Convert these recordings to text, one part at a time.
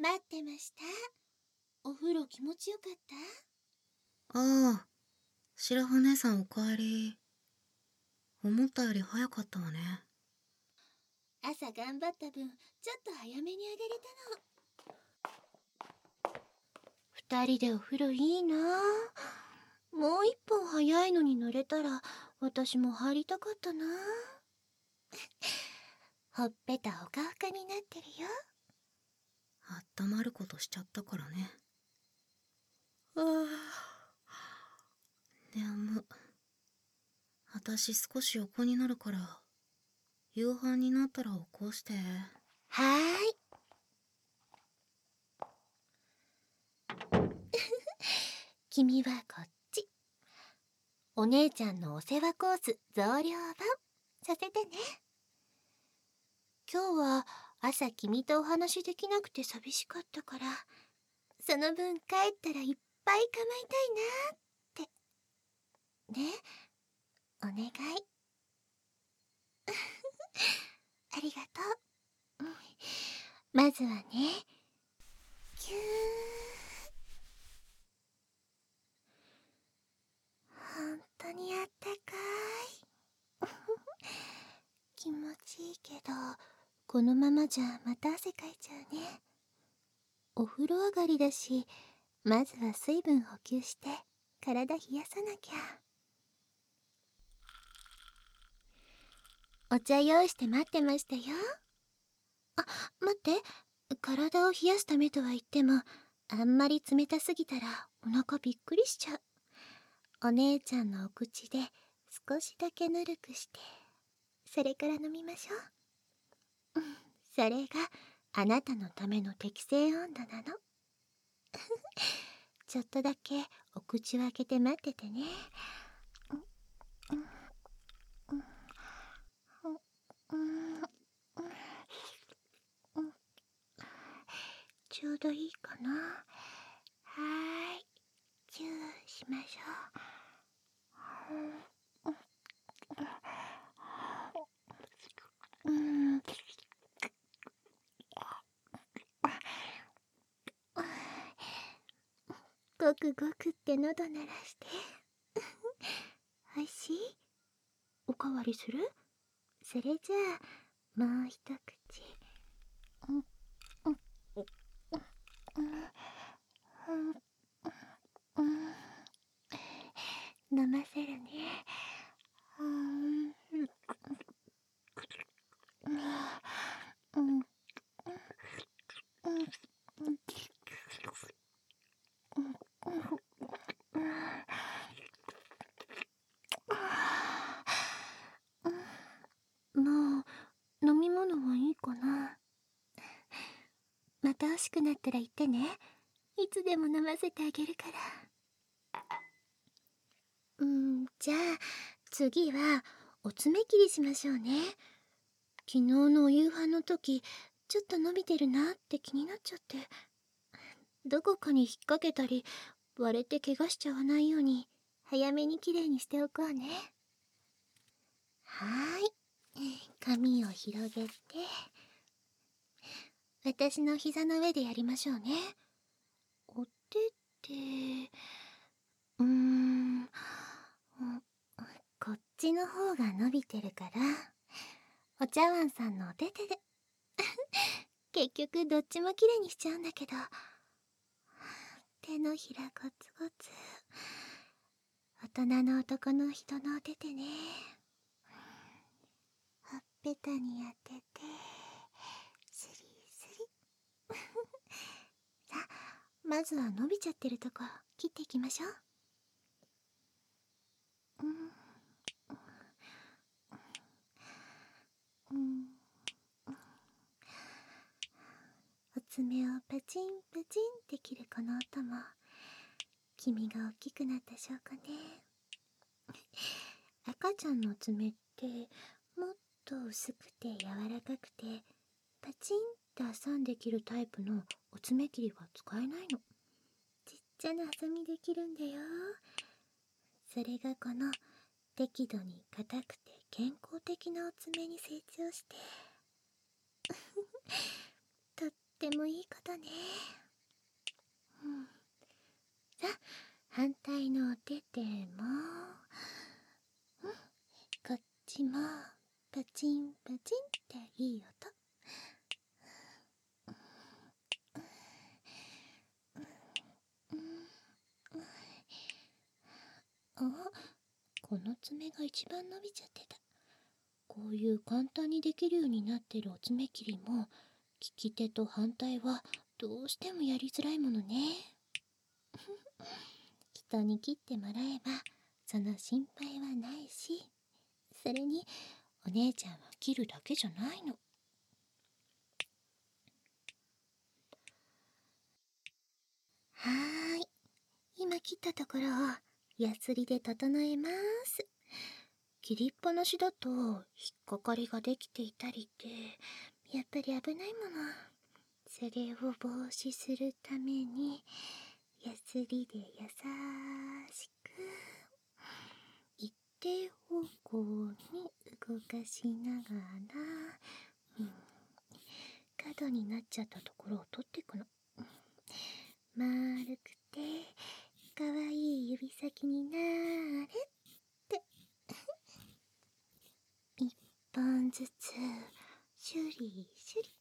待ってました。お風呂気持ちよかった？ ああ、白羽姉さんおかえり。思ったより早かったわね。 朝頑張った分、ちょっと早めにあげれたの。二人でお風呂いいなぁ。もう一本早いのに乗れたら、私も入りたかったなぁ。ほっぺたほかほかになってるよ。 あったまることしちゃったからね。ああ、眠。私少し横になるから、夕飯になったら起こして。 はーい。君はこっち。お姉ちゃんのお世話コース増量版させてね。今日は朝君とお話できなくて寂しかったから、その分帰ったらいっぱい構いたいなーって。ね、お願い。ありがとう。まずはね、ぎゅー。本当にあったかい。気持ちいいけど、このままじゃまた汗かいちゃうね。お風呂上がりだし、まずは水分補給して体冷やさなきゃ。お茶用意して待ってましたよ。あ、待って。体を冷やすためとは言っても、あんまり冷たすぎたらお腹びっくりしちゃう。お姉ちゃんのお口で少しだけぬるくして、それから飲みましょう。それがあなたのための適正温度なの。ちょっとだけお口を開けて待っててね。ちょうどいいかな。はーい、チューしましょう。ごくごくって喉鳴らして。おいしい？おかわりする？それじゃあもう一口。飲ませるね。もう飲み物はいいかな。また欲しくなったら言ってね。いつでも飲ませてあげるから。じゃあ次はお爪切りしましょうね。昨日のお夕飯の時、ちょっと伸びてるなって気になっちゃって。どこかに引っ掛けたり、割れて怪我しちゃわないように、早めにきれいにしておこうね。はーい。髪を広げて、私の膝の上でやりましょうね。お手って、うーん、こっちの方が伸びてるから、お茶碗さんのお手手で。結局どっちもきれいにしちゃうんだけど、手のひらゴツゴツ。大人の男の人のお手手ね。ほっぺたに当てて、スリスリ。さあ、まずは伸びちゃってるとこ切っていきましょう。お爪をパチンパチンって切るこの音も、君が大きくなった証拠ね。赤ちゃんの爪ってもっと薄くて柔らかくて、パチンって挟んで切るタイプのお爪切りは使えないの。ちっちゃなハサミで切るんだよ。それがこの適度に硬くて健康的なお爪に成長して、とってもいいことね。さあ、反対のお手手も、こっちもパチンパチンっていい音。あ、この爪が一番伸びちゃってた。こういう簡単にできるようになってるお爪切りも、利き手と反対はどうしてもやりづらいものね。人に切ってもらえばその心配はないし、それにお姉ちゃんは切るだけじゃないの。はーい、今切ったところをヤスリで整えます。切りっぱなしだと引っかかりができていたりってやっぱり危ないもの。それを防止するためにヤスリで優しく一定方向に動かしながら、角になっちゃったところを取っていくの。丸くてかわいい指先になれって一本ずつシュリシュリ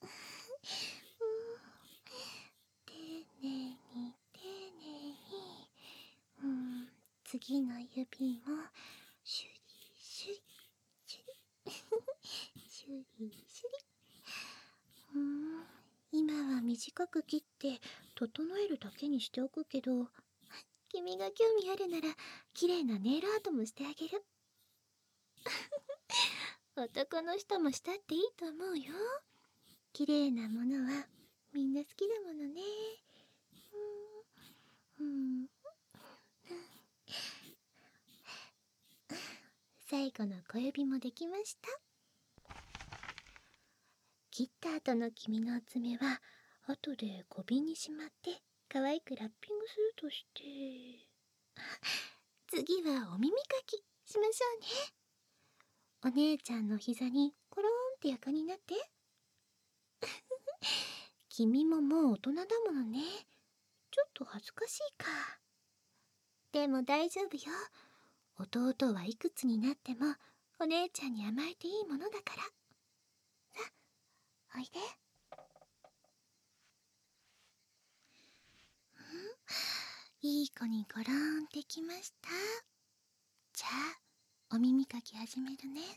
丁寧に丁寧に、次の指もシュリシュリシュリシュリシュリ。今は短く切って整えるだけにしておくけど、君が興味あるなら綺麗なネイルアートもしてあげる。男の人もしたっていいと思うよ。綺麗なものはみんな好きだものね。最後の小指もできました。切った後の君のお爪は後で小瓶にしまって可愛くラッピングするとして、次はお耳かきしましょうね。お姉ちゃんの膝にコロンって横になって。君ももう大人だものね。ちょっと恥ずかしいか。でも大丈夫よ。弟はいくつになってもお姉ちゃんに甘えていいものだから。さあ、おいで。いい子にゴロンってきました。じゃあお耳かき始めるね。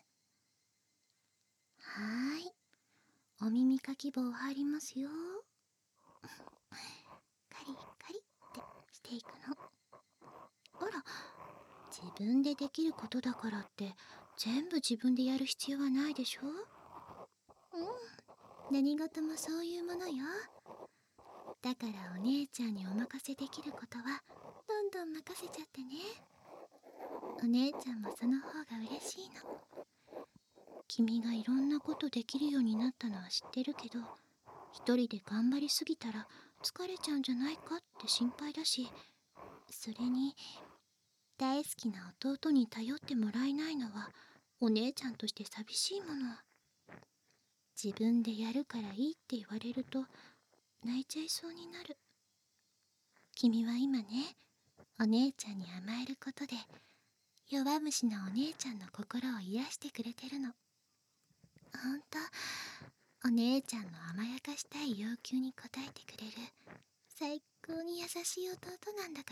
はーい、お耳かき棒入りますよ。カリカリってしていくの。あら、自分でできることだからって全部自分でやる必要はないでしょ。何事もそういうものよ。だからお姉ちゃんにお任せできることはどんどん任せちゃってね。お姉ちゃんもその方が嬉しいの。君がいろんなことできるようになったのは知ってるけど、一人で頑張りすぎたら疲れちゃうんじゃないかって心配だし、それに大好きな弟に頼ってもらえないのはお姉ちゃんとして寂しいもの。自分でやるからいいって言われると泣いちゃいそうになる。君は今ね、お姉ちゃんに甘えることで弱虫なお姉ちゃんの心を癒してくれてるの。ほんと、お姉ちゃんの甘やかしたい要求に応えてくれる最高に優しい弟なんだから。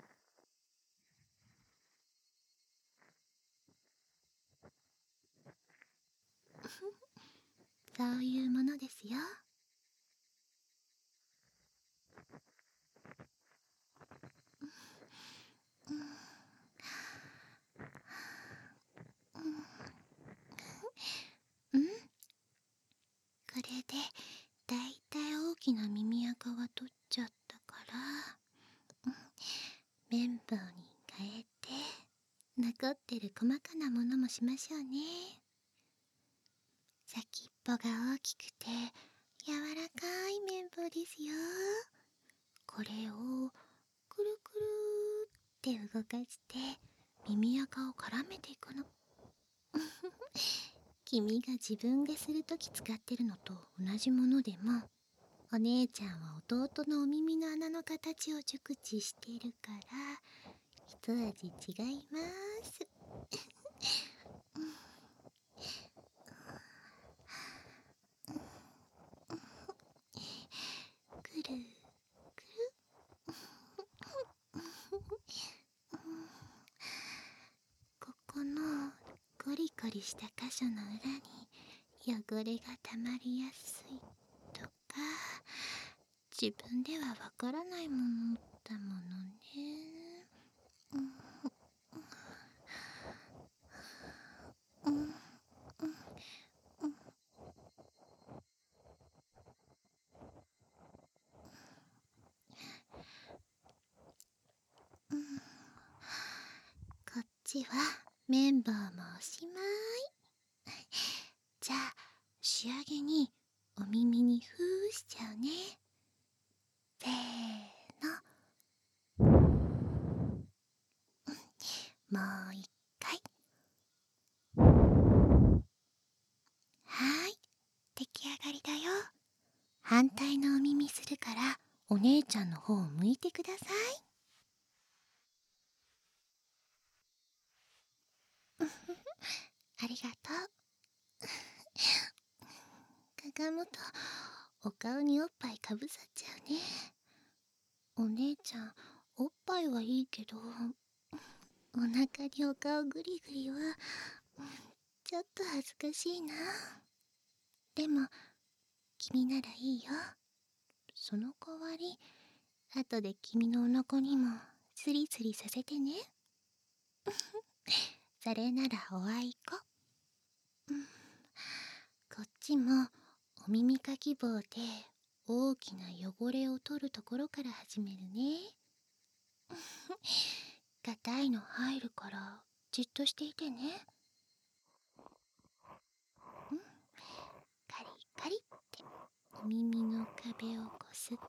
そういうものですよ。うん、これでだいたい大きな耳垢は取っちゃったから、綿棒に変えて残ってる細かなものもしましょうね。先っぽが大きくて柔らかい綿棒ですよ。これをくるくるって動かして耳垢を絡めていくの。君が自分でするとき使ってるのと同じものでもお姉ちゃんは弟のお耳の穴の形を熟知してるから一味違います。くるくる。ここのゴリゴリした箇所の裏に汚れがたまりやすいとか、自分ではわからないものだものね。こっちは綿棒もおしまい。じゃあ仕上げにお耳にふーしちゃうね。せーの。もう一回。はーい、出来上がりだよ。反対のお耳するからお姉ちゃんの方を向いてください。ありがとう。かがむとお顔におっぱいかぶさっちゃうね。お姉ちゃんおっぱいはいいけど、お腹にお顔グリグリはちょっと恥ずかしいな。でも君ならいいよ。その代わり後で君のお腹にもスリスリさせてね。それならおあいこ。こっちもお耳かき棒で大きな汚れを取るところから始めるね。硬いの入るからじっとしていてね。カリカリってお耳の壁をこすって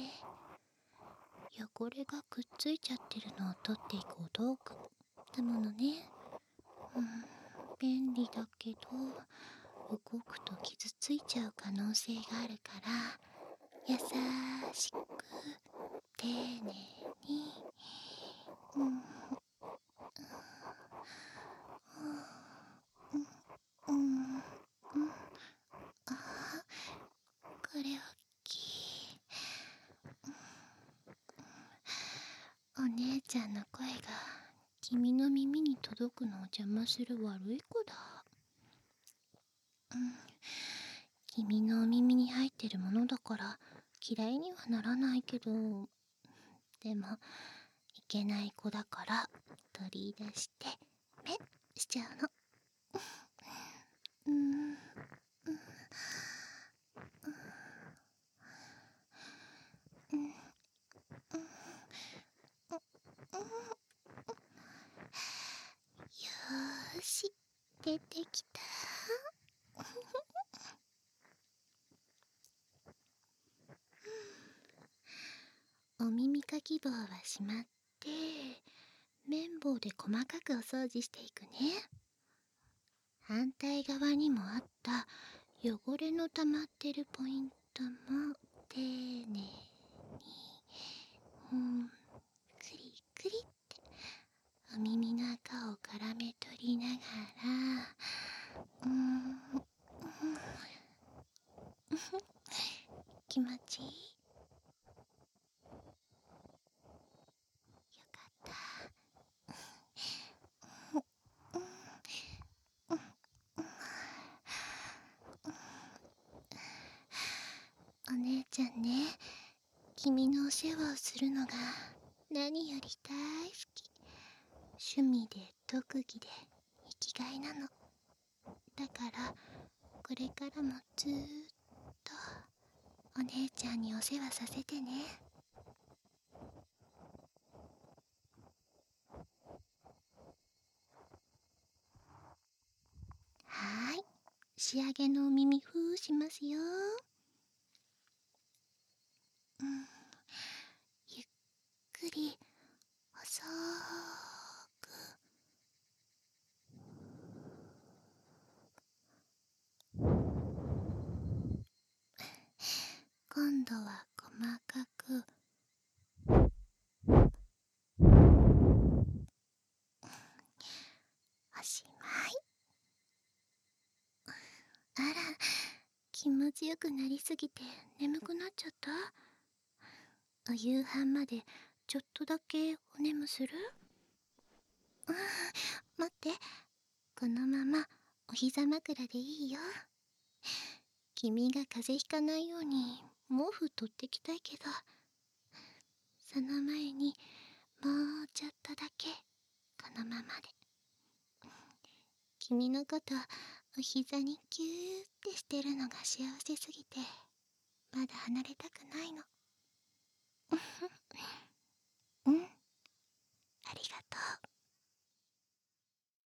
汚れがくっついちゃってるのを取っていくお道具だものね。便利だけど動くと傷ついちゃう可能性があるから優しく丁寧に。これおっきい。お姉ちゃんの声が君の耳に届くのを邪魔する悪い子だ。君のお耳に入ってるものだから嫌いにはならないけど、でもいけない子だから取り出してメッしちゃうの。よーし、出てきた。お耳かき棒はしまって綿棒で細かくお掃除していくね。反対側にもあった汚れの溜まってるポイントも丁寧にクリクリってお耳の赤を絡め取りながら、気持ちいい。よかった。お姉ちゃんね、君のお世話をするのが何より大好き。趣味で特技で生きがいなの。だからこれからもずーっとお姉ちゃんにお世話させてね。はーい、仕上げのお耳ふーしますよ。ゆっくり細く。 今度は細かく。おしまい。あら、気持ちよくなりすぎて眠くなっちゃった？お夕飯までちょっとだけお眠する？うん、待って、このままお膝枕でいいよ。君が風邪ひかないように毛布取ってきたいけど、その前にもうちょっとだけこのままで。君のことお膝にキューってしてるのが幸せすぎて、まだ離れたくないの。うん、